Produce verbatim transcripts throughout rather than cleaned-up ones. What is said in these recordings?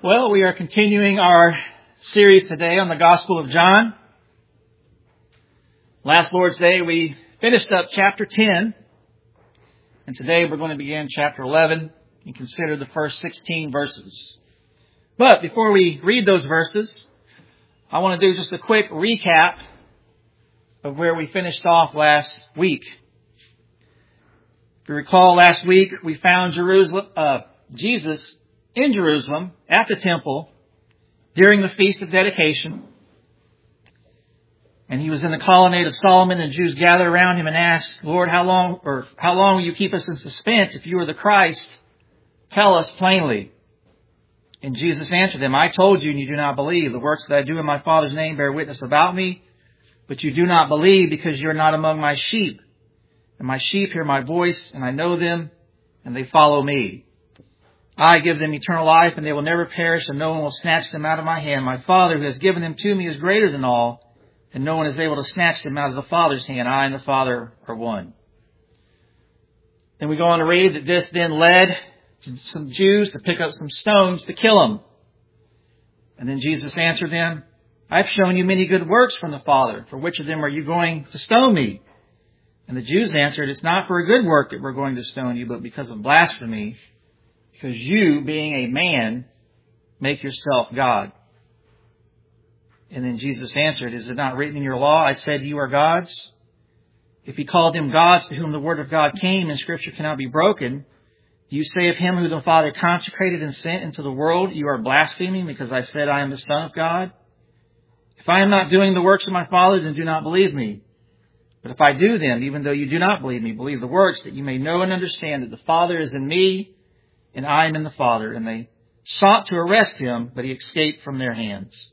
Well, we are continuing our series today on the Gospel of John. Last Lord's Day, we finished up chapter ten, and today we're going to begin chapter eleven and consider the first sixteen verses. But before we read those verses, I want to do just a quick recap of where we finished off last week. If you recall, last week we found Jerusalem, uh, Jesus in Jerusalem at the temple during the Feast of Dedication. And he was in the colonnade of Solomon, and the Jews gathered around him and asked, Lord, how long, or how long will you keep us in suspense? If you are the Christ, tell us plainly. And Jesus answered them, I told you and you do not believe. The works that I do in my Father's name bear witness about me, but you do not believe because you are not among my sheep. And my sheep hear my voice, and I know them, and they follow me. I give them eternal life, and they will never perish, and no one will snatch them out of my hand. My Father, who has given them to me, is greater than all, and no one is able to snatch them out of the Father's hand. I and the Father are one. Then we go on to read that this then led some Jews to pick up some stones to kill him. And then Jesus answered them, I've shown you many good works from the Father. For which of them are you going to stone me? And the Jews answered, it's not for a good work that we're going to stone you, but because of blasphemy, because you, being a man, make yourself God. And then Jesus answered, is it not written in your law, I said you are gods? If he called them gods to whom the word of God came and Scripture cannot be broken, do you say of him who the Father consecrated and sent into the world, you are blaspheming because I said I am the Son of God? If I am not doing the works of my Father, then do not believe me. But if I do them, even though you do not believe me, believe the works, that you may know and understand that the Father is in me, and I am in the Father. And they sought to arrest him, but he escaped from their hands.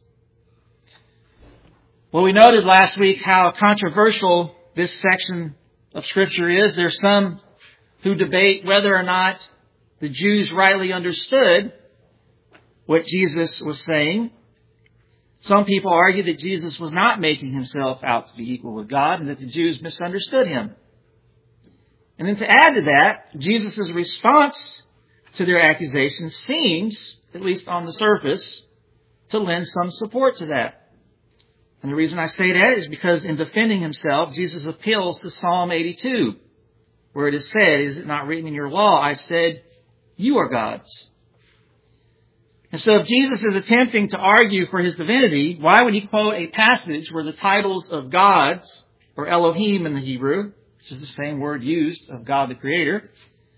Well, we noted last week how controversial this section of Scripture is. There are some who debate whether or not the Jews rightly understood what Jesus was saying. Some people argue that Jesus was not making himself out to be equal with God, and that the Jews misunderstood him. And then to add to that, Jesus' response to their accusations seems, at least on the surface, to lend some support to that. And the reason I say that is because in defending himself, Jesus appeals to Psalm eighty-two, where it is said, is it not written in your law, I said, you are gods. And so if Jesus is attempting to argue for his divinity, why would he quote a passage where the titles of gods, or Elohim in the Hebrew, which is the same word used of God the Creator,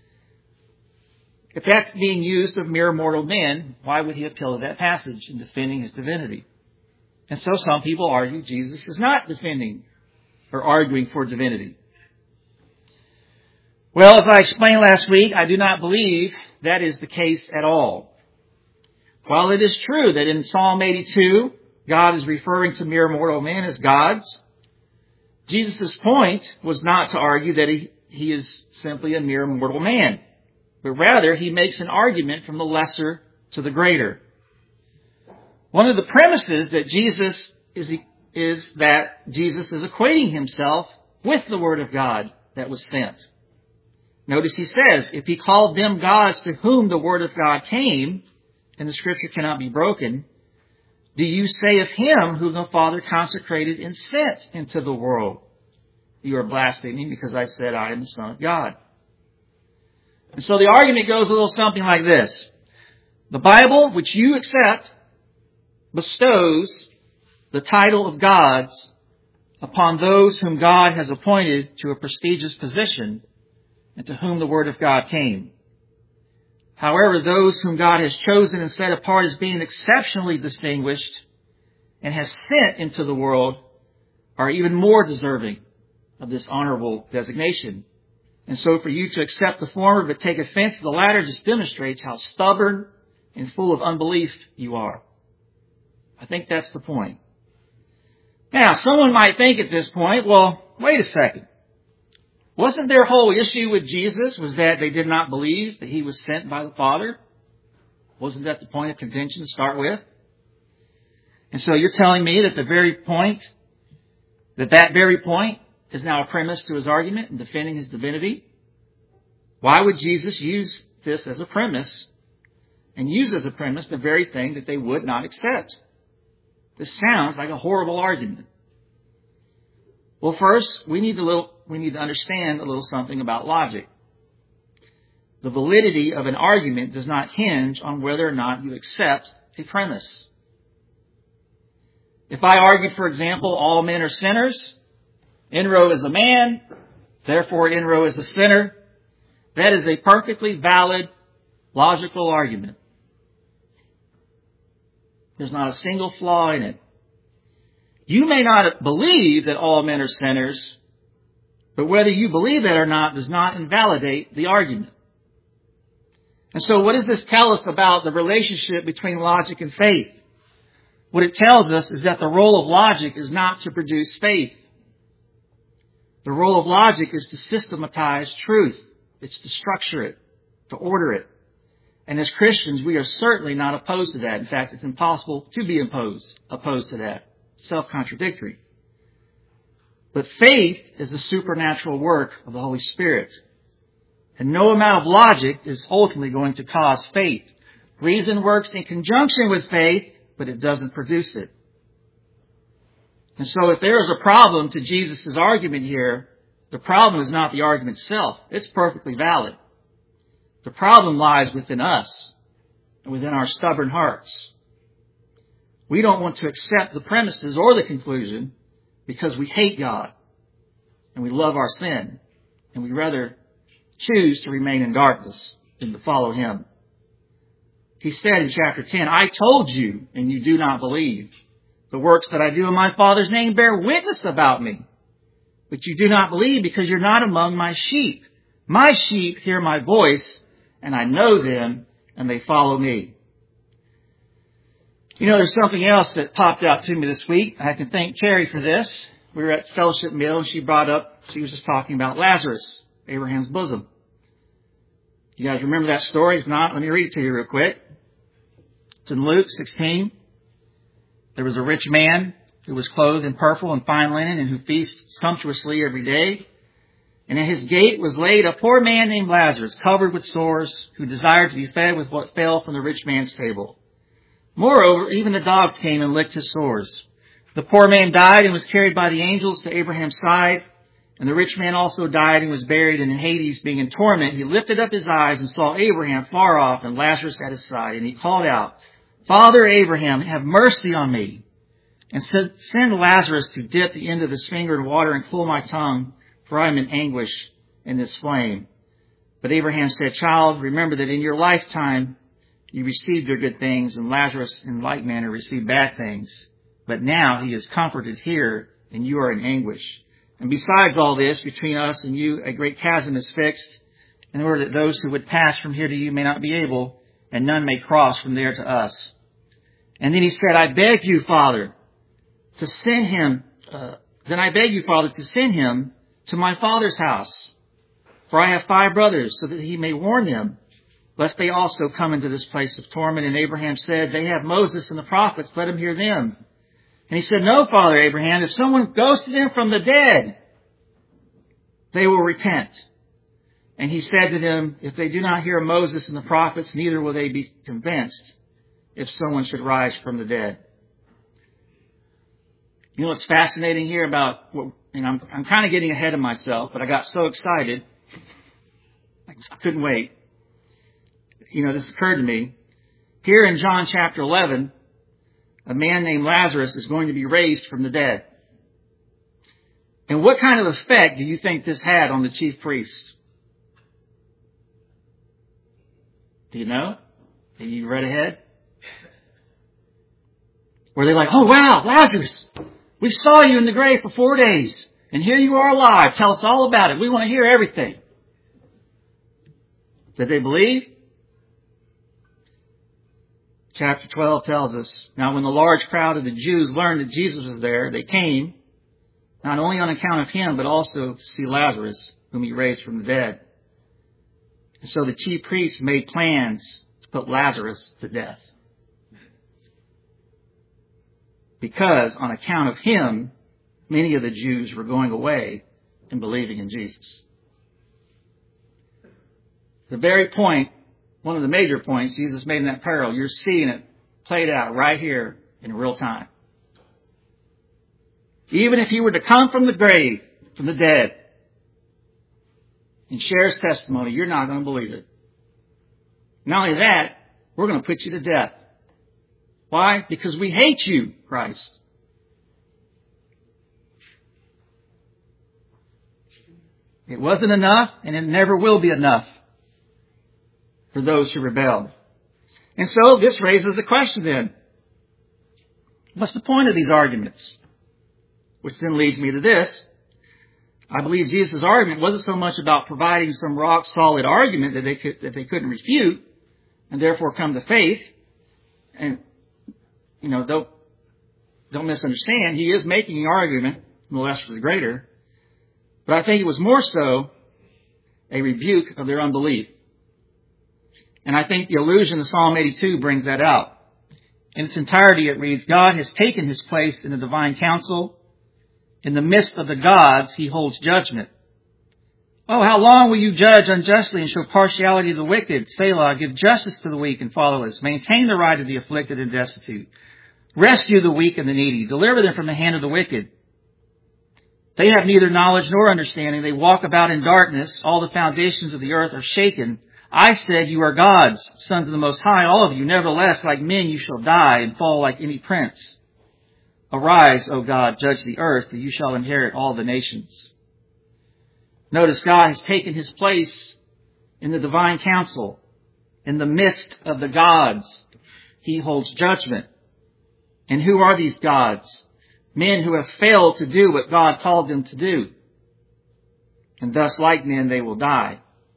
if that's being used of mere mortal men, why would he appeal to that passage in defending his divinity? And so some people argue Jesus is not defending or arguing for divinity. Well, as I explained last week, I do not believe that is the case at all. While it is true that in Psalm eighty-two, God is referring to mere mortal men as gods, Jesus' point was not to argue that he, he is simply a mere mortal man, but rather he makes an argument from the lesser to the greater. One of the premises that Jesus is, is that Jesus is equating himself with the Word of God that was sent. Notice he says, if he called them gods to whom the Word of God came, and the Scripture cannot be broken, do you say of him whom the Father consecrated and sent into the world, you are blaspheming because I said I am the Son of God? And so the argument goes a little something like this. The Bible, which you accept, bestows the title of gods upon those whom God has appointed to a prestigious position and to whom the Word of God came. However, those whom God has chosen and set apart as being exceptionally distinguished and has sent into the world are even more deserving of this honorable designation. And so for you to accept the former but take offense to the latter just demonstrates how stubborn and full of unbelief you are. I think that's the point. Now, someone might think at this point, well, wait a second. Wasn't their whole issue with Jesus was that they did not believe that he was sent by the Father? Wasn't that the point of contention to start with? And so you're telling me that the very point, that that very point is now a premise to his argument in defending his divinity? Why would Jesus use this as a premise and use as a premise the very thing that they would not accept. This sounds like a horrible argument. Well, first, we need to little, we need to understand a little something about logic. The validity of an argument does not hinge on whether or not you accept a premise. If I argued, for example, all men are sinners, Enro is a man, therefore Enro is a sinner, that is a perfectly valid, logical argument. There's not a single flaw in it. You may not believe that all men are sinners, but whether you believe that or not does not invalidate the argument. And so what does this tell us about the relationship between logic and faith? What it tells us is that the role of logic is not to produce faith. The role of logic is to systematize truth. It's to structure it, to order it. And as Christians, we are certainly not opposed to that. In fact, it's impossible to be opposed, opposed to that. Self-contradictory. But faith is the supernatural work of the Holy Spirit. And no amount of logic is ultimately going to cause faith. Reason works in conjunction with faith, but it doesn't produce it. And so if there is a problem to Jesus' argument here, the problem is not the argument itself. It's perfectly valid. The problem lies within us and within our stubborn hearts. We don't want to accept the premises or the conclusion because we hate God and we love our sin, and we rather choose to remain in darkness than to follow Him. He said in chapter ten, I told you, and you do not believe. The works that I do in my Father's name bear witness about me. But you do not believe because you're not among my sheep. My sheep hear my voice, and I know them, and they follow me. You know, there's something else that popped out to me this week. I can thank Carrie for this. We were at fellowship meal, and she brought up, she was just talking about Lazarus, Abraham's bosom. You guys remember that story? If not, let me read it to you real quick. It's in Luke sixteen. There was a rich man who was clothed in purple and fine linen and who feasted sumptuously every day. And at his gate was laid a poor man named Lazarus, covered with sores, who desired to be fed with what fell from the rich man's table. Moreover, even the dogs came and licked his sores. The poor man died and was carried by the angels to Abraham's side. And the rich man also died and was buried, and in Hades, being in torment, he lifted up his eyes and saw Abraham far off and Lazarus at his side. And he called out, Father Abraham, have mercy on me, and said, send Lazarus to dip the end of his finger in water and cool my tongue, for I am in anguish in this flame. But Abraham said, Child, remember that in your lifetime you received your good things, and Lazarus in like manner received bad things. But now he is comforted here, and you are in anguish. And besides all this, between us and you, a great chasm is fixed, in order that those who would pass from here to you may not be able, and none may cross from there to us. And then he said, I beg you, Father, to send him, uh, then I beg you, Father, to send him to my father's house. For I have five brothers, so that he may warn them, lest they also come into this place of torment. And Abraham said, they have Moses and the prophets, let him hear them. And he said, no, Father Abraham, if someone goes to them from the dead, they will repent. And he said to them, if they do not hear Moses and the prophets, neither will they be convinced if someone should rise from the dead. You know what's fascinating here about, and I'm, I'm kind of getting ahead of myself, but I got so excited, I couldn't wait. You know, this occurred to me. Here in John chapter eleven, a man named Lazarus is going to be raised from the dead. And what kind of effect do you think this had on the chief priests? Do you know? Have you read ahead? Were they like, oh wow, Lazarus, we saw you in the grave for four days, and here you are alive. Tell us all about it. We want to hear everything. Did they believe? Chapter twelve tells us, now when the large crowd of the Jews learned that Jesus was there, they came, not only on account of him, but also to see Lazarus, whom he raised from the dead. And so the chief priests made plans to put Lazarus to death. Because on account of him, many of the Jews were going away and believing in Jesus. The very point one of the major points Jesus made in that parable. You're seeing it played out right here in real time. Even if he were to come from the grave, from the dead, and share his testimony, you're not going to believe it. Not only that, we're going to put you to death. Why? Because we hate you, Christ. It wasn't enough, and it never will be enough for those who rebelled. And so this raises the question then, what's the point of these arguments? Which then leads me to this. I believe Jesus' argument wasn't so much about providing some rock-solid argument that they could, that they couldn't refute, and therefore come to faith. And, you know, don't, don't misunderstand. He is making the argument, the less for the greater. But I think it was more so a rebuke of their unbelief. And I think the allusion to Psalm eighty-two brings that out. In its entirety, it reads, God has taken his place in the divine council. In the midst of the gods, he holds judgment. Oh, how long will you judge unjustly and show partiality to the wicked? Selah, give justice to the weak and fatherless. Maintain the right of the afflicted and destitute. Rescue the weak and the needy. Deliver them from the hand of the wicked. They have neither knowledge nor understanding. They walk about in darkness. All the foundations of the earth are shaken. I said, you are gods, sons of the Most High, all of you. Nevertheless, like men you shall die and fall like any prince. Arise, O God, judge the earth, that you shall inherit all the nations. Notice God has taken his place in the divine council. In the midst of the gods, he holds judgment. And who are these gods? Men who have failed to do what God called them to do. And thus, like men, they will die.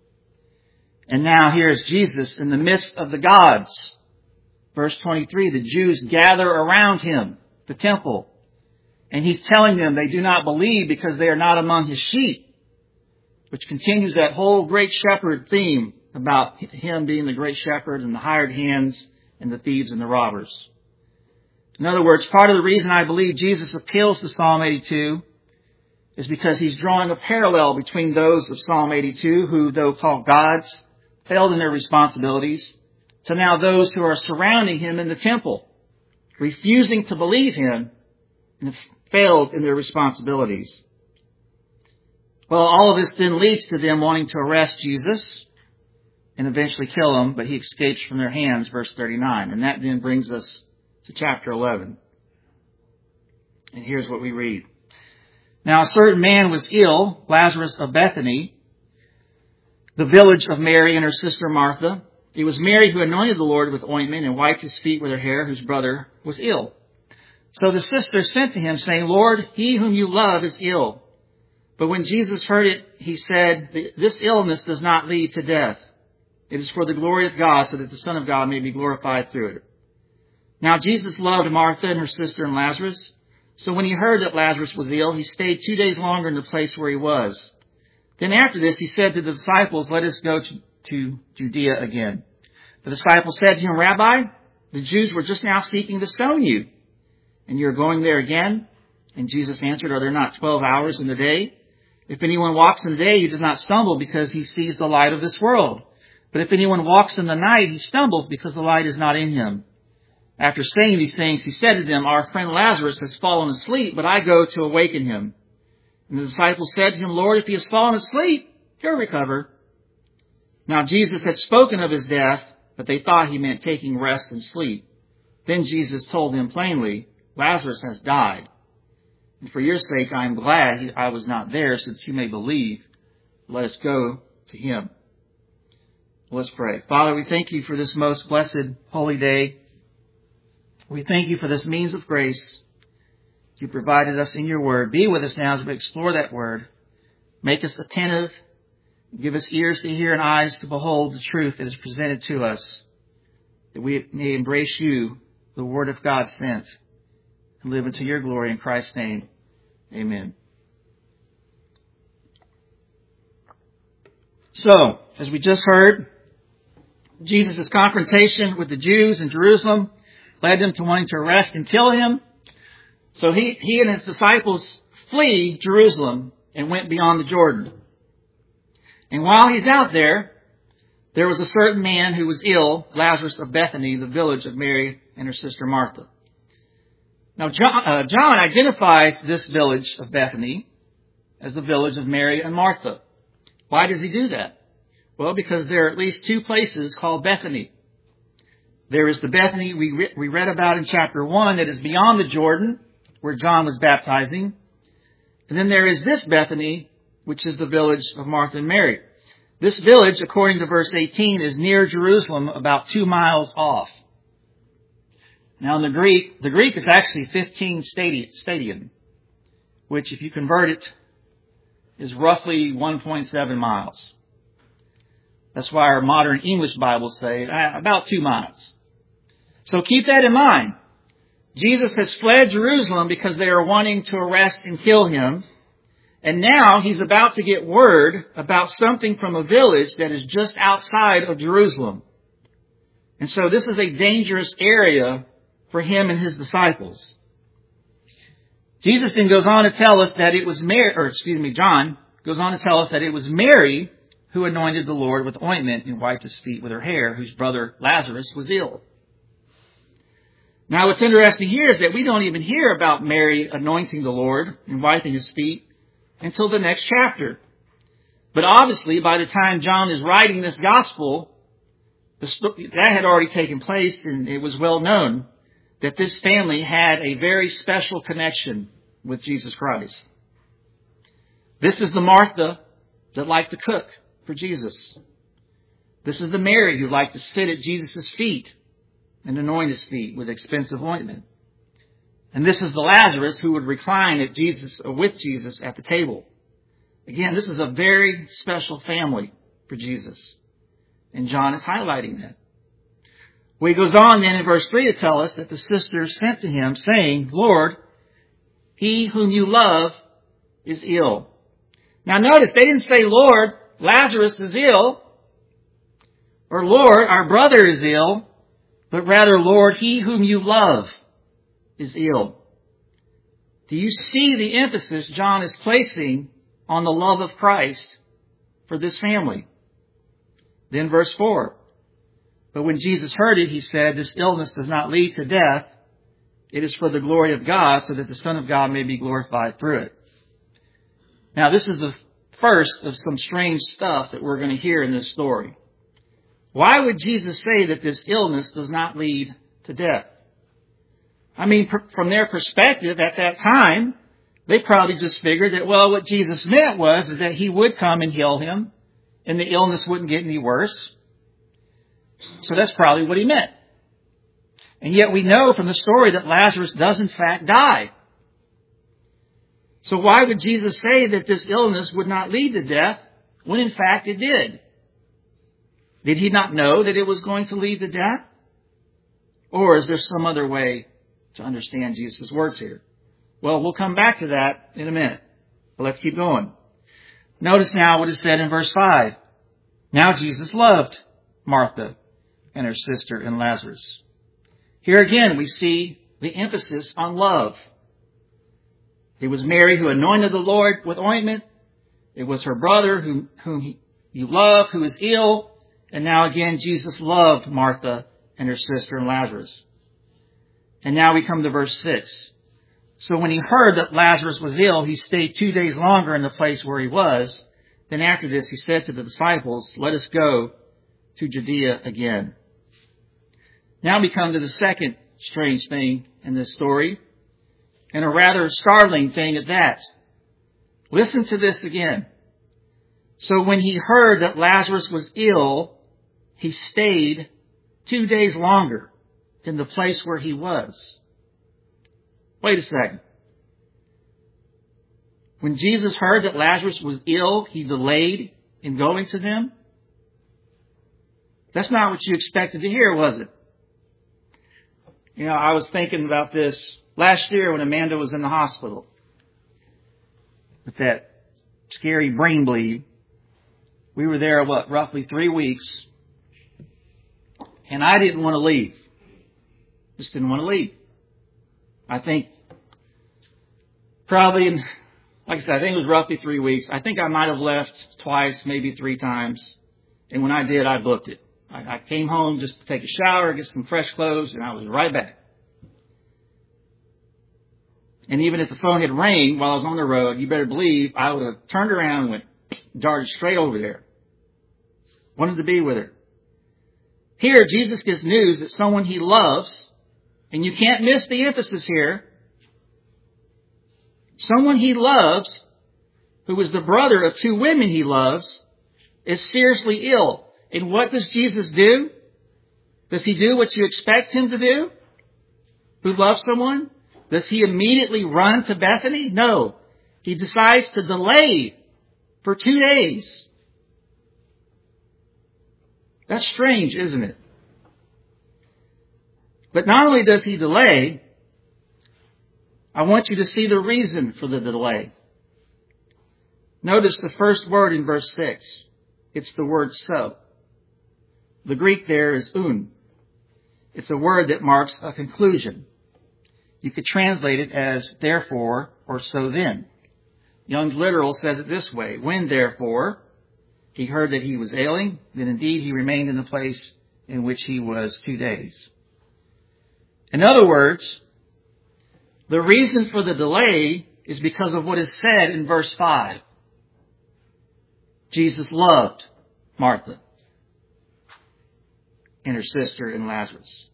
And now here is Jesus in the midst of the gods. Verse twenty-three, the Jews gather around him, the temple. And he's telling them they do not believe because they are not among his sheep. Which continues that whole great shepherd theme about him being the great shepherd and the hired hands and the thieves and the robbers. In other words, part of the reason I believe Jesus appeals to Psalm eighty-two is because he's drawing a parallel between those of Psalm eighty-two who, though called gods, failed in their responsibilities, to now those who are surrounding him in the temple, refusing to believe him and have failed in their responsibilities. Well, all of this then leads to them wanting to arrest Jesus and eventually kill him, but he escapes from their hands, verse thirty-nine. And that then brings us to chapter eleven. And here's what we read. Now a certain man was ill, Lazarus of Bethany, the village of Mary and her sister Martha. It was Mary who anointed the Lord with ointment and wiped his feet with her hair, whose brother was ill. So the sister sent to him, saying, Lord, he whom you love is ill. But when Jesus heard it, he said, this illness does not lead to death. It is for the glory of God, so that the Son of God may be glorified through it. Now Jesus loved Martha and her sister and Lazarus. So when he heard that Lazarus was ill, he stayed two days longer in the place where he was. Then after this, he said to the disciples, let us go to, to Judea again. The disciples said to him, Rabbi, the Jews were just now seeking to stone you, and you're going there again? And Jesus answered, are there not twelve hours in the day? If anyone walks in the day, he does not stumble because he sees the light of this world. But if anyone walks in the night, he stumbles because the light is not in him. After saying these things, he said to them, our friend Lazarus has fallen asleep, but I go to awaken him. And the disciples said to him, Lord, if he has fallen asleep, he'll recover. Now Jesus had spoken of his death, but they thought he meant taking rest and sleep. Then Jesus told them plainly, Lazarus has died. And for your sake, I am glad I was not there, so that you may believe. Let us go to him. Let's pray. Father, we thank you for this most blessed holy day. We thank you for this means of grace you provided us in your word. Be with us now as we explore that word. Make us attentive. Give us ears to hear and eyes to behold the truth that is presented to us, that we may embrace you, the word of God sent, and live into your glory in Christ's name. Amen. So, as we just heard, Jesus' confrontation with the Jews in Jerusalem led them to wanting to arrest and kill him. So he, he and his disciples flee Jerusalem and went beyond the Jordan. And while he's out there, there was a certain man who was ill, Lazarus of Bethany, the village of Mary and her sister Martha. Now, John, uh, John identifies this village of Bethany as the village of Mary and Martha. Why does he do that? Well, because there are at least two places called Bethany. There is the Bethany we, re- we read about in chapter one that is beyond the Jordan, where John was baptizing. And then there is this Bethany, which is the village of Martha and Mary. This village, according to verse eighteen, is near Jerusalem, about two miles off. Now in the Greek, the Greek is actually fifteen stadion, which if you convert it, is roughly one point seven miles. That's why our modern English Bibles say uh, about two miles. So keep that in mind. Jesus has fled Jerusalem because they are wanting to arrest and kill him. And now he's about to get word about something from a village that is just outside of Jerusalem. And so this is a dangerous area for him and his disciples. Jesus then goes on to tell us that it was Mary, or excuse me, John goes on to tell us that it was Mary who anointed the Lord with ointment and wiped his feet with her hair, whose brother Lazarus was ill. Now what's interesting here is that we don't even hear about Mary anointing the Lord and wiping his feet until the next chapter. But obviously, by the time John is writing this gospel, that had already taken place, and it was well known that this family had a very special connection with Jesus Christ. This is the Martha that liked to cook for Jesus. This is the Mary who liked to sit at Jesus' feet and anoint his feet with expensive ointment. And this is the Lazarus who would recline at Jesus or with Jesus at the table. Again, this is a very special family for Jesus. And John is highlighting that. Well, he goes on then in verse three to tell us that the sisters sent to him saying, Lord, he whom you love is ill. Now notice, they didn't say, Lord, Lazarus is ill, or Lord, our brother is ill, but rather, Lord, he whom you love is ill. Do you see the emphasis John is placing on the love of Christ for this family? Then verse four. But when Jesus heard it, he said, this illness does not lead to death. It is for the glory of God, so that the Son of God may be glorified through it. Now, this is the first of some strange stuff that we're going to hear in this story. Why would Jesus say that this illness does not lead to death? I mean, from their perspective at that time, they probably just figured that, well, what Jesus meant was that he would come and heal him, and the illness wouldn't get any worse. So that's probably what he meant. And yet we know from the story that Lazarus does in fact die. So why would Jesus say that this illness would not lead to death when in fact it did? Did he not know that it was going to lead to death? Or is there some other way to understand Jesus' words here? Well, we'll come back to that in a minute. But let's keep going. Notice now what is said in verse five. Now Jesus loved Martha and her sister and Lazarus. Here again we see the emphasis on love. It was Mary who anointed the Lord with ointment. It was her brother whom, whom he, you love, who is ill. And now again, Jesus loved Martha and her sister and Lazarus. And now we come to verse six. So when he heard that Lazarus was ill, he stayed two days longer in the place where he was. Then after this, he said to the disciples, let us go to Judea again. Now we come to the second strange thing in this story, and a rather startling thing at that. Listen to this again. So when he heard that Lazarus was ill, he stayed two days longer in the place where he was. Wait a second. When Jesus heard that Lazarus was ill, he delayed in going to them? That's not what you expected to hear, was it? You know, I was thinking about this last year when Amanda was in the hospital with that scary brain bleed. We were there, what, roughly three weeks. And I didn't want to leave. Just didn't want to leave. I think probably, in, like I said, I think it was roughly three weeks. I think I might have left twice, maybe three times. And when I did, I booked it. I, I came home just to take a shower, get some fresh clothes, and I was right back. And even if the phone had rang while I was on the road, you better believe I would have turned around and went, darted straight over there. Wanted to be with her. Here, Jesus gives news that someone he loves, and you can't miss the emphasis here. Someone he loves, who is the brother of two women he loves, is seriously ill. And what does Jesus do? Does he do what you expect him to do? Who loves someone? Does he immediately run to Bethany? No. He decides to delay for two days. That's strange, isn't it? But not only does he delay, I want you to see the reason for the delay. Notice the first word in verse six. It's the word so. The Greek there is un. It's a word that marks a conclusion. You could translate it as therefore or so then. Young's Literal says it this way. When therefore he heard that he was ailing, then indeed he remained in the place in which he was two days. In other words, the reason for the delay is because of what is said in verse five. Jesus loved Martha and her sister and Lazarus.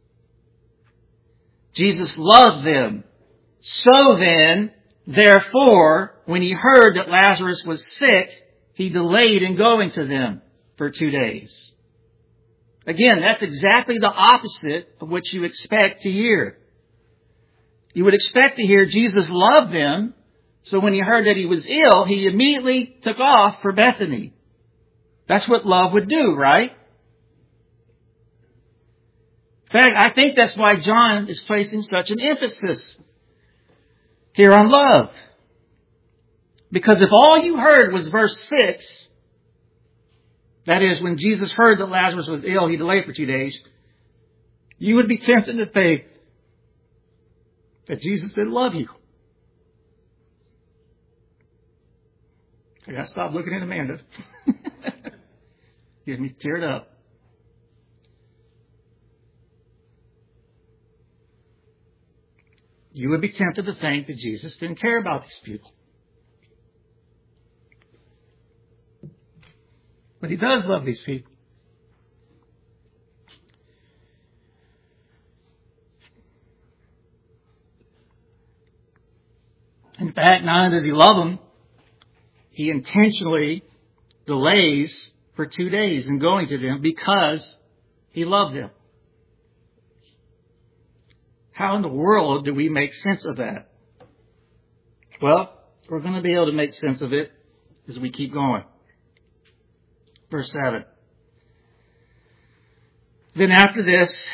Jesus loved them. So then, therefore, when he heard that Lazarus was sick, he delayed in going to them for two days. Again, that's exactly the opposite of what you expect to hear. You would expect to hear Jesus loved them, so when he heard that he was ill, he immediately took off for Bethany. That's what love would do, right? In fact, I think that's why John is placing such an emphasis here on love. Because if all you heard was verse six, that is, when Jesus heard that Lazarus was ill, he delayed for two days, you would be tempted to think that Jesus didn't love you. I gotta stop looking at Amanda. Get me teared up. You would be tempted to think that Jesus didn't care about these people. But he does love these people. In fact, not only does he love them, he intentionally delays for two days in going to them because he loved them. How in the world do we make sense of that? Well, we're going to be able to make sense of it as we keep going. Verse seven. Then after this,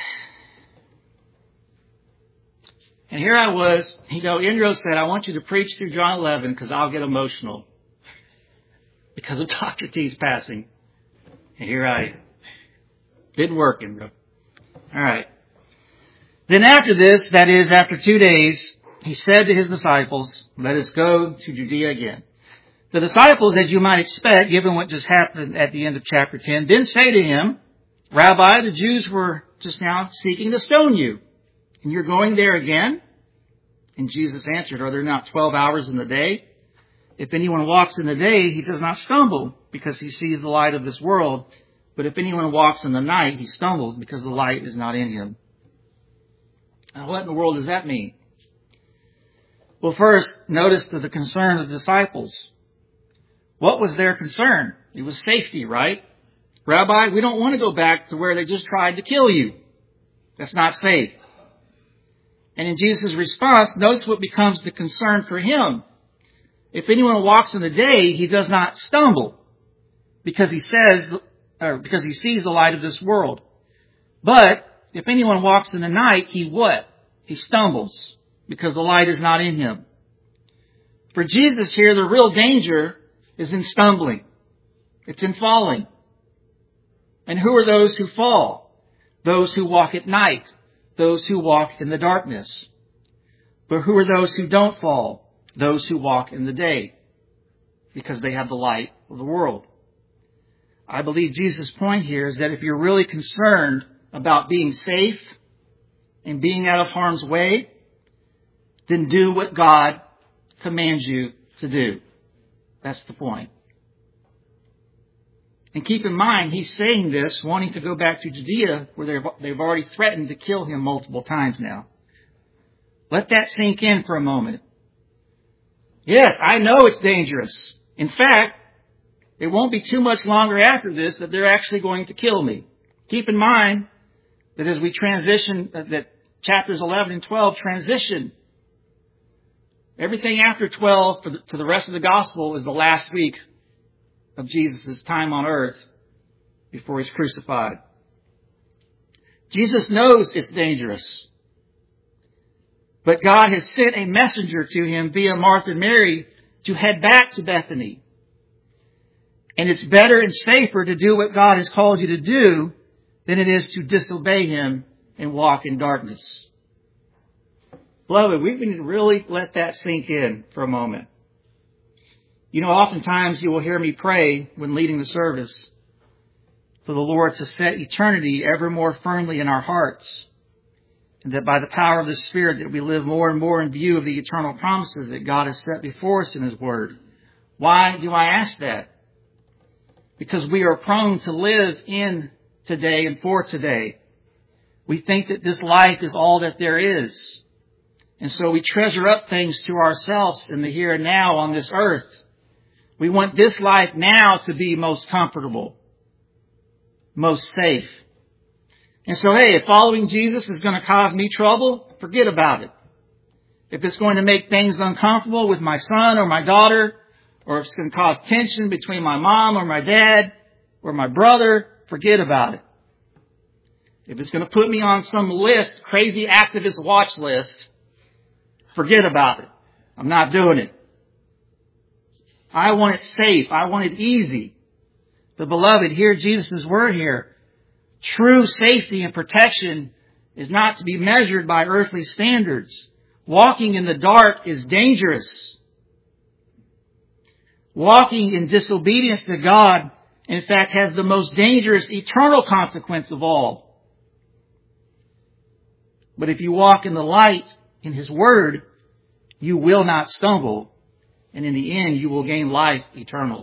and here I was, you know, Indro said, I want you to preach through John eleven because I'll get emotional because of Doctor T's passing. And here I didn't work, Indro. All right. Then after this, that is, after two days, he said to his disciples, let us go to Judea again. The disciples, as you might expect, given what just happened at the end of chapter ten, then say to him, Rabbi, the Jews were just now seeking to stone you, and you're going there again? And Jesus answered, are there not twelve hours in the day? If anyone walks in the day, he does not stumble, because he sees the light of this world. But if anyone walks in the night, he stumbles, because the light is not in him. Now, what in the world does that mean? Well, first, notice the concern of the disciples. What was their concern? It was safety, right? Rabbi, we don't want to go back to where they just tried to kill you. That's not safe. And in Jesus' response, notice what becomes the concern for him. If anyone walks in the day, he does not stumble, because he says, or because he sees the light of this world. But if anyone walks in the night, he what? He stumbles, because the light is not in him. For Jesus here, the real danger is in stumbling. It's in falling. And who are those who fall? Those who walk at night. Those who walk in the darkness. But who are those who don't fall? Those who walk in the day, because they have the light of the world. I believe Jesus' point here is that if you're really concerned about being safe and being out of harm's way, then do what God commands you to do. That's the point. And keep in mind, he's saying this wanting to go back to Judea, where they've, they've already threatened to kill him multiple times now. Let that sink in for a moment. Yes, I know it's dangerous. In fact, it won't be too much longer after this that they're actually going to kill me. Keep in mind that as we transition, that chapters eleven and twelve transition, everything after twelve for the, to the rest of the gospel is the last week of Jesus' time on earth before he's crucified. Jesus knows it's dangerous. But God has sent a messenger to him via Martha and Mary to head back to Bethany. And it's better and safer to do what God has called you to do than it is to disobey him and walk in darkness. Beloved, we need to really let that sink in for a moment. You know, oftentimes you will hear me pray when leading the service for the Lord to set eternity ever more firmly in our hearts, and that by the power of the Spirit that we live more and more in view of the eternal promises that God has set before us in his word. Why do I ask that? Because we are prone to live in today and for today. We think that this life is all that there is. And so we treasure up things to ourselves in the here and now on this earth. We want this life now to be most comfortable, most safe. And so, hey, if following Jesus is going to cause me trouble, forget about it. If it's going to make things uncomfortable with my son or my daughter, or if it's going to cause tension between my mom or my dad or my brother, forget about it. If it's going to put me on some list, crazy activist watch list, forget about it. I'm not doing it. I want it safe. I want it easy. But beloved, hear Jesus' word here. True safety and protection is not to be measured by earthly standards. Walking in the dark is dangerous. Walking in disobedience to God, in fact, has the most dangerous eternal consequence of all. But if you walk in the light, in his word, you will not stumble. And in the end, you will gain life eternal.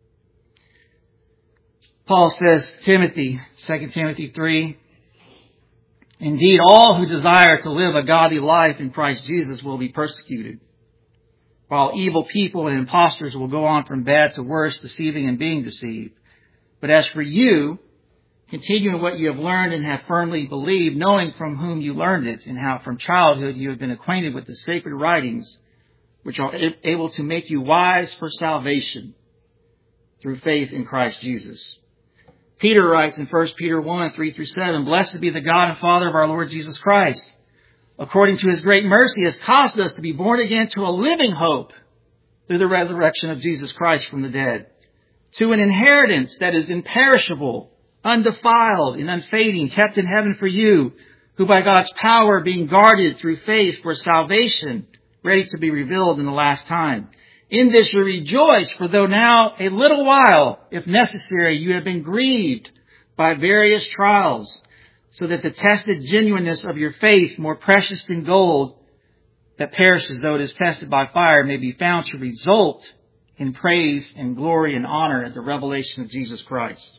Paul says, Timothy, Second Timothy three, indeed, all who desire to live a godly life in Christ Jesus will be persecuted, while evil people and impostors will go on from bad to worse, deceiving and being deceived. But as for you, continue in what you have learned and have firmly believed, knowing from whom you learned it, and how from childhood you have been acquainted with the sacred writings, which are able to make you wise for salvation through faith in Christ Jesus. Peter writes in First Peter one, three through seven, Blessed be the God and Father of our Lord Jesus Christ. According to his great mercy, has caused us to be born again to a living hope through the resurrection of Jesus Christ from the dead, to an inheritance that is imperishable, undefiled, and unfading, kept in heaven for you, who by God's power being guarded through faith for salvation, ready to be revealed in the last time. In this you rejoice, for though now a little while, if necessary, you have been grieved by various trials, so that the tested genuineness of your faith, more precious than gold, that perishes though it is tested by fire, may be found to result in praise and glory and honor at the revelation of Jesus Christ.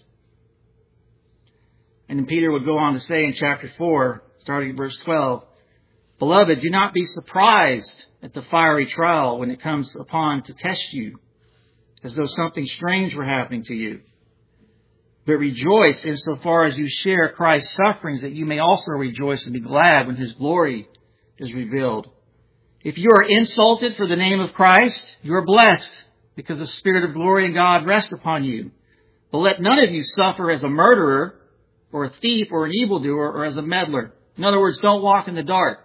And then Peter would go on to say in chapter four, starting at verse twelve, Beloved, do not be surprised at the fiery trial when it comes upon to test you, as though something strange were happening to you. But rejoice insofar as you share Christ's sufferings, that you may also rejoice and be glad when his glory is revealed. If you are insulted for the name of Christ, you are blessed, because the Spirit of glory and God rests upon you. But let none of you suffer as a murderer, or a thief, or an evildoer, or as a meddler. In other words, don't walk in the dark.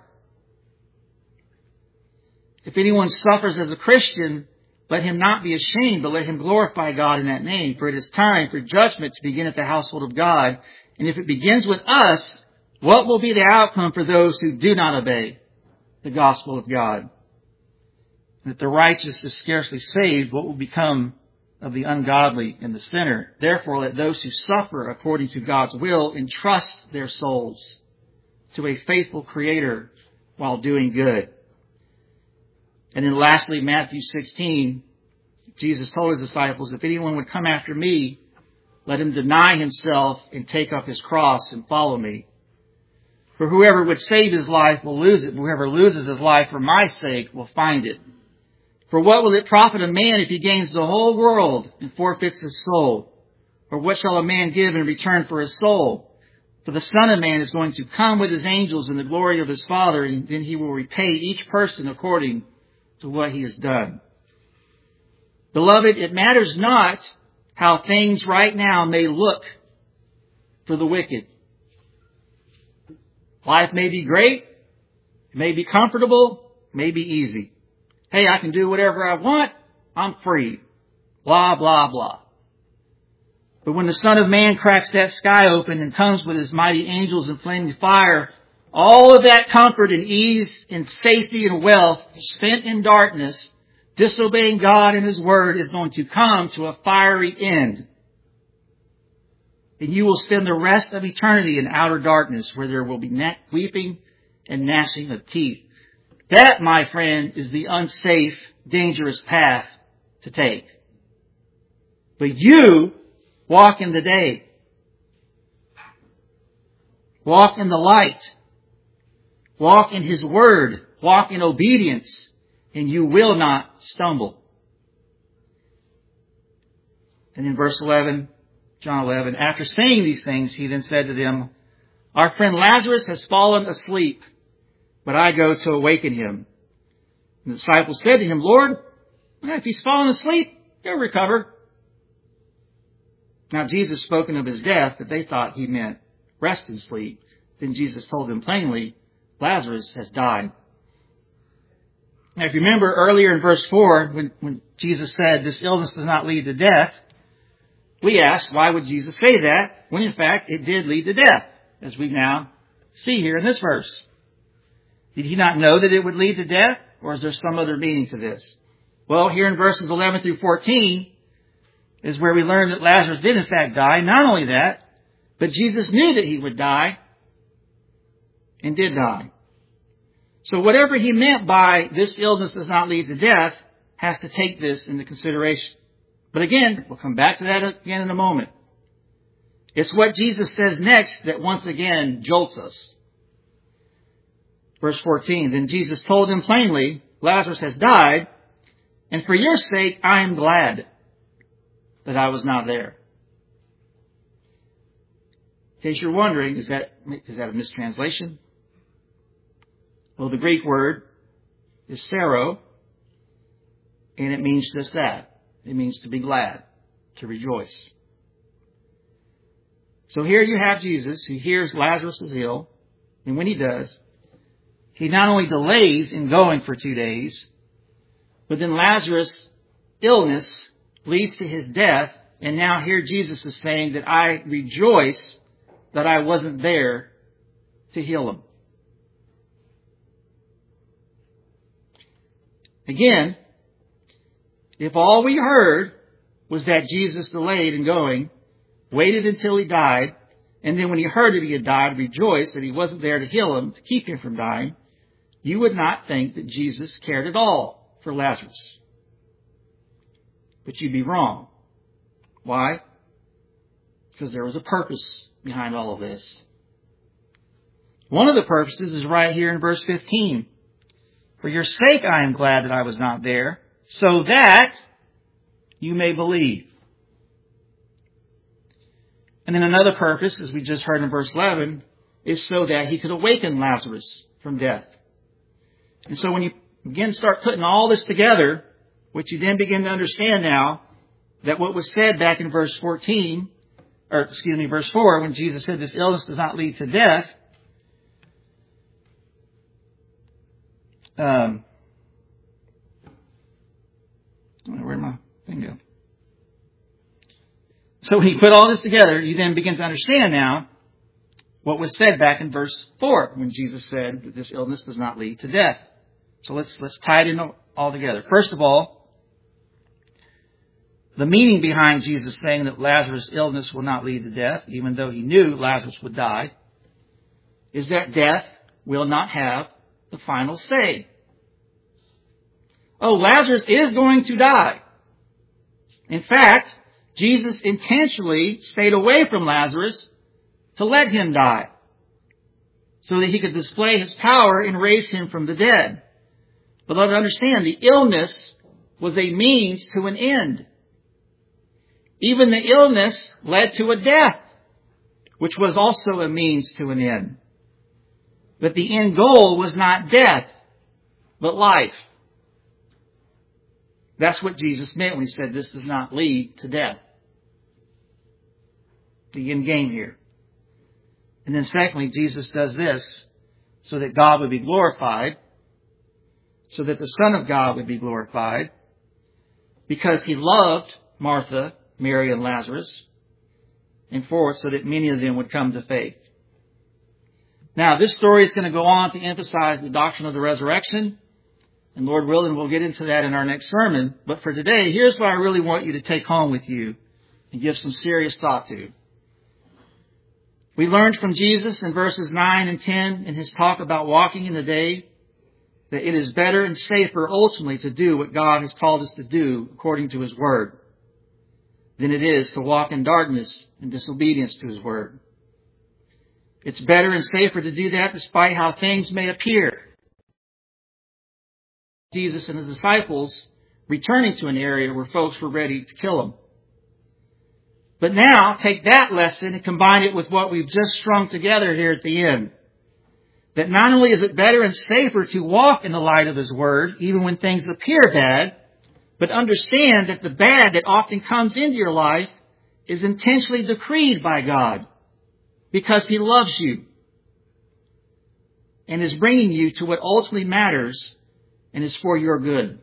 If anyone suffers as a Christian, let him not be ashamed, but let him glorify God in that name. For it is time for judgment to begin at the household of God. And if it begins with us, what will be the outcome for those who do not obey the gospel of God? And if the righteous is scarcely saved, what will become of the ungodly and the sinner. Therefore, let those who suffer according to God's will entrust their souls to a faithful Creator while doing good. And then lastly, Matthew sixteen, Jesus told his disciples, if anyone would come after me, let him deny himself and take up his cross and follow me. For whoever would save his life will lose it. Whoever loses his life for my sake will find it. For what will it profit a man if he gains the whole world and forfeits his soul? Or what shall a man give in return for his soul? For the Son of Man is going to come with his angels in the glory of his Father, and then he will repay each person according to what he has done. Beloved, it matters not how things right now may look for the wicked. Life may be great, it may be comfortable, it may be easy. Hey, I can do whatever I want, I'm free. Blah, blah, blah. But when the Son of Man cracks that sky open and comes with his mighty angels in flaming fire, all of that comfort and ease and safety and wealth spent in darkness, disobeying God and His Word, is going to come to a fiery end. And you will spend the rest of eternity in outer darkness, where there will be weeping and gnashing of teeth. That, my friend, is the unsafe, dangerous path to take. But you walk in the day. Walk in the light. Walk in His Word. Walk in obedience. And you will not stumble. And in verse eleven, John eleven, after saying these things, He then said to them, our friend Lazarus has fallen asleep, but I go to awaken him. And the disciples said to him, Lord, if he's fallen asleep, he'll recover. Now Jesus spoken of his death, but they thought he meant rest and sleep. Then Jesus told them plainly, Lazarus has died. Now if you remember earlier in verse four, when, when Jesus said this illness does not lead to death, we asked, why would Jesus say that, when in fact it did lead to death, as we now see here in this verse. Did He not know that it would lead to death, or is there some other meaning to this? Well, here in verses eleven through fourteen is where we learn that Lazarus did in fact die. Not only that, but Jesus knew that he would die and did die. So whatever He meant by this illness does not lead to death has to take this into consideration. But again, we'll come back to that again in a moment. It's what Jesus says next that once again jolts us. Verse fourteen, then Jesus told them plainly, Lazarus has died, and for your sake I am glad that I was not there. In case you're wondering, is that, is that a mistranslation? Well, the Greek word is sero, and it means just that. It means to be glad, to rejoice. So here you have Jesus, who hears Lazarus is ill, and when he does, He not only delays in going for two days, but then Lazarus' illness leads to his death, and now here Jesus is saying that I rejoice that I wasn't there to heal him. Again, if all we heard was that Jesus delayed in going, waited until he died, and then when he heard that he had died, rejoiced that he wasn't there to heal him, to keep him from dying, you would not think that Jesus cared at all for Lazarus. But you'd be wrong. Why? Because there was a purpose behind all of this. One of the purposes is right here in verse fifteen. For your sake I am glad that I was not there, so that you may believe. And then another purpose, as we just heard in verse eleven, is so that he could awaken Lazarus from death. And so when you again start putting all this together, what you then begin to understand now, that what was said back in verse fourteen, or excuse me, verse four, when Jesus said this illness does not lead to death, um, where'd my thing go? So when you put all this together, you then begin to understand now what was said back in verse four, when Jesus said that this illness does not lead to death. So let's let's tie it in all together. First of all, The meaning behind Jesus saying that Lazarus' illness will not lead to death, even though he knew Lazarus would die, is that death will not have the final say. Oh, Lazarus is going to die. In fact, Jesus intentionally stayed away from Lazarus to let him die, so that he could display his power and raise him from the dead. But let us understand, the illness was a means to an end. Even the illness led to a death, which was also a means to an end. But the end goal was not death, but life. That's what Jesus meant when he said this does not lead to death. The end game here. And then secondly, Jesus does this so that God would be glorified, so that the Son of God would be glorified, because he loved Martha, Mary, and Lazarus, and fourth, so that many of them would come to faith. Now, this story is going to go on to emphasize the doctrine of the resurrection, and Lord willing, we'll get into that in our next sermon. But for today, here's what I really want you to take home with you and give some serious thought to. We learned from Jesus in verses nine and ten in his talk about walking in the day that it is better and safer ultimately to do what God has called us to do according to his word than it is to walk in darkness and disobedience to his word. It's better and safer to do that despite how things may appear. Jesus and his disciples returning to an area where folks were ready to kill him. But now, take that lesson and combine it with what we've just strung together here at the end. That not only is it better and safer to walk in the light of his word, even when things appear bad, but understand that the bad that often comes into your life is intentionally decreed by God because he loves you and is bringing you to what ultimately matters and is for your good.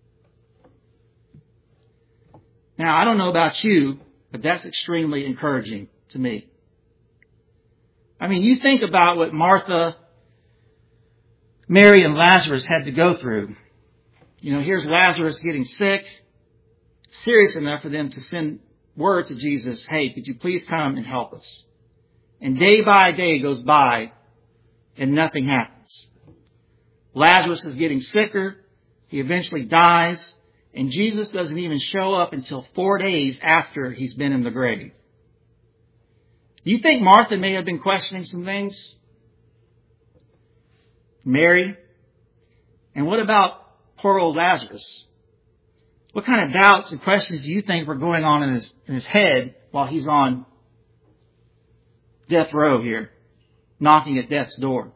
Now, I don't know about you, but that's extremely encouraging to me. I mean, you think about what Martha, Mary, and Lazarus had to go through. You know, here's Lazarus getting sick, serious enough for them to send word to Jesus, hey, could you please come and help us? And day by day goes by and nothing happens. Lazarus is getting sicker. He eventually dies. And Jesus doesn't even show up until four days after he's been in the grave. Do you think Martha may have been questioning some things? Mary? And what about poor old Lazarus? What kind of doubts and questions do you think were going on in his, in his head while he's on death row here, knocking at death's door?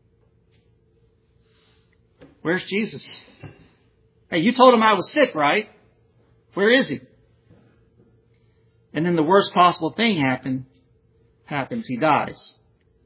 Where's Jesus? Hey, you told him I was sick, right? Where is he? And then the worst possible thing happen, happens. He dies.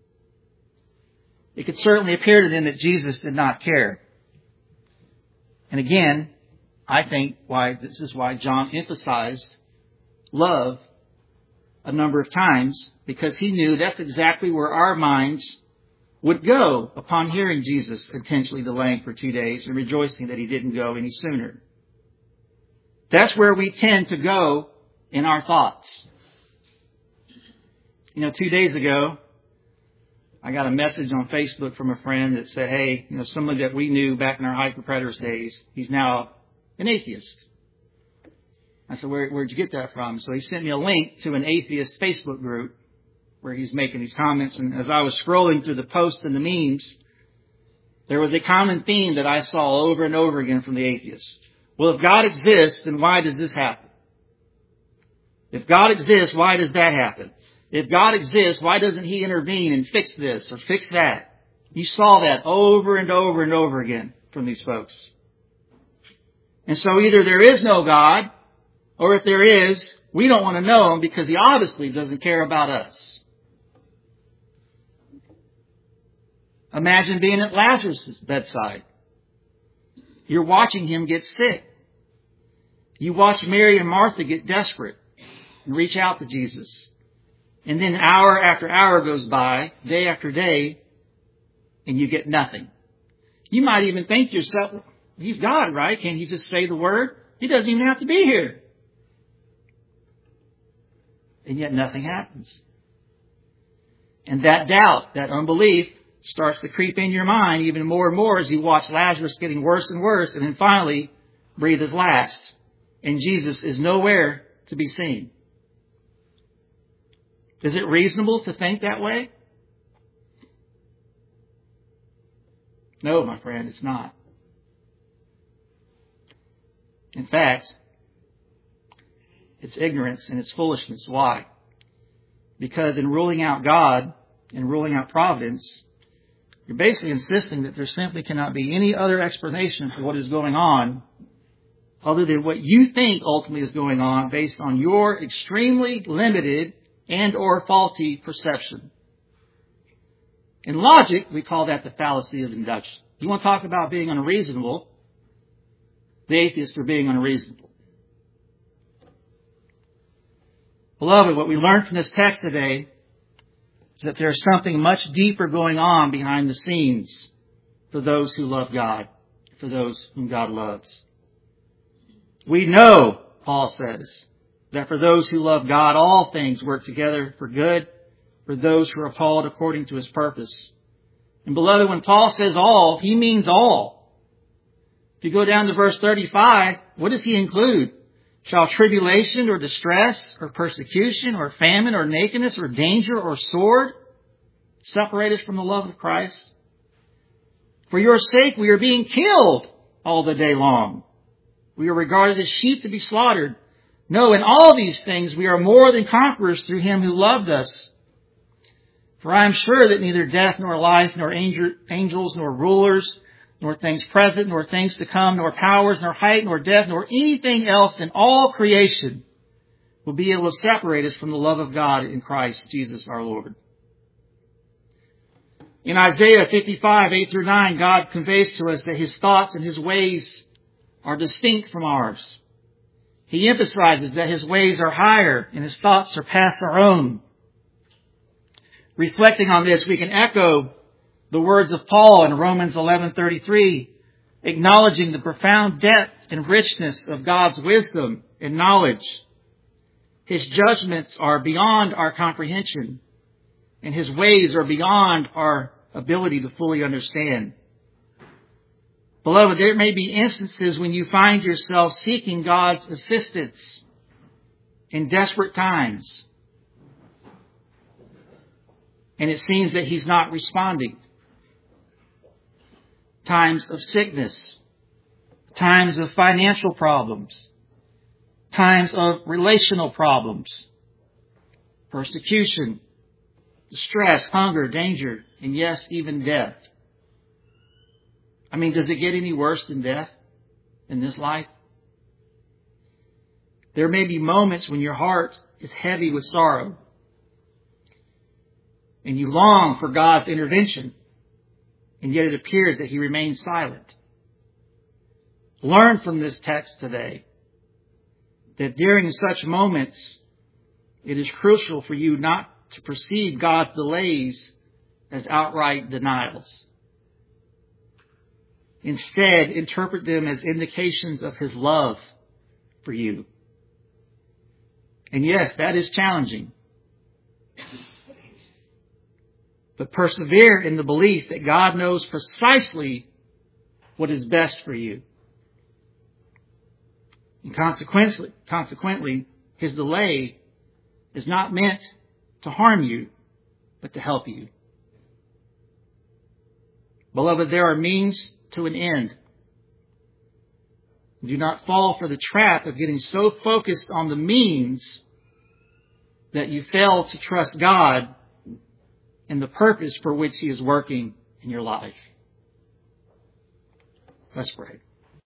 It could certainly appear to them that Jesus did not care. And again, I think why this is why John emphasized love a number of times, because he knew that's exactly where our minds would go upon hearing Jesus intentionally delaying for two days and rejoicing that he didn't go any sooner. That's where we tend to go in our thoughts. You know, two days ago, I got a message on Facebook from a friend that said, hey, you know, somebody that we knew back in our Hyper Predators days, he's now an atheist. I said, Where, where'd you get that from? So he sent me a link to an atheist Facebook group where he's making these comments. And as I was scrolling through the posts and the memes, there was a common theme that I saw over and over again from the atheists. Well, if God exists, then why does this happen? If God exists, why does that happen? If God exists, why doesn't he intervene and fix this or fix that? You saw that over and over and over again from these folks. And so either there is no God, or if there is, we don't want to know him because he obviously doesn't care about us. Imagine being at Lazarus' bedside. You're watching him get sick. You watch Mary and Martha get desperate and reach out to Jesus. And then hour after hour goes by, day after day, and you get nothing. You might even think to yourself, he's God, right? Can't he just say the word? He doesn't even have to be here. and yet nothing happens. And that doubt, that unbelief, starts to creep in your mind even more and more as you watch Lazarus getting worse and worse, and then finally breathe his last. And Jesus is nowhere to be seen. Is it reasonable to think that way? No, my friend, it's not. In fact, it's ignorance and it's foolishness. Why? Because in ruling out God and ruling out providence, you're basically insisting that there simply cannot be any other explanation for what is going on other than what you think ultimately is going on based on your extremely limited and or faulty perception. In logic, we call that the fallacy of induction. You want to talk about being unreasonable? The atheists are being unreasonable. Beloved, what we learned from this text today is that there's something much deeper going on behind the scenes for those who love God, for those whom God loves. We know, Paul says, that for those who love God, all things work together for good, for those who are called according to his purpose. And beloved, when Paul says all, he means all. If you go down to verse thirty-five, what does he include? Shall tribulation or distress or persecution or famine or nakedness or danger or sword separate us from the love of Christ? For your sake we are being killed all the day long. We are regarded as sheep to be slaughtered. No, in all these things we are more than conquerors through him who loved us. For I am sure that neither death nor life, nor angels, nor rulers, nor things present, nor things to come, nor powers, nor height, nor depth, nor anything else in all creation will be able to separate us from the love of God in Christ Jesus our Lord. In Isaiah fifty-five, eight through nine, God conveys to us that his thoughts and his ways are distinct from ours. He emphasizes that his ways are higher and his thoughts surpass our own. Reflecting on this, we can echo the words of Paul in Romans eleven thirty-three, acknowledging the profound depth and richness of God's wisdom and knowledge. His judgments are beyond our comprehension, and his ways are beyond our ability to fully understand. Beloved, there may be instances when you find yourself seeking God's assistance in desperate times, and it seems that he's not responding. Times of sickness, times of financial problems, times of relational problems, persecution, distress, hunger, danger, and yes, even death. I mean, does it get any worse than death in this life? There may be moments when your heart is heavy with sorrow and you long for God's intervention, and yet it appears that he remains silent. Learn from this text today that during such moments, it is crucial for you not to perceive God's delays as outright denials. Instead, interpret them as indications of his love for you. And yes, that is challenging. But persevere in the belief that God knows precisely what is best for you. And consequently, consequently, his delay is not meant to harm you, but to help you. Beloved, there are means to an end. Do not fall for the trap of getting so focused on the means that you fail to trust God and the purpose for which he is working in your life. Let's pray.